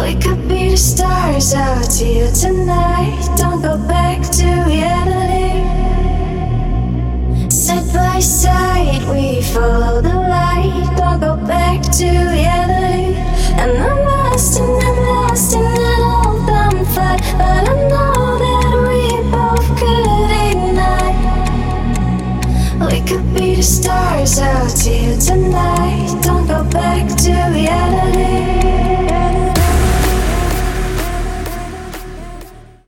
We could be the stars out here tonight. Don't go back to reality. Side by side, we follow the light. Don't go back to reality. And I'm lost in an old dumb fight, but I know that we both could ignite. We could be the stars out here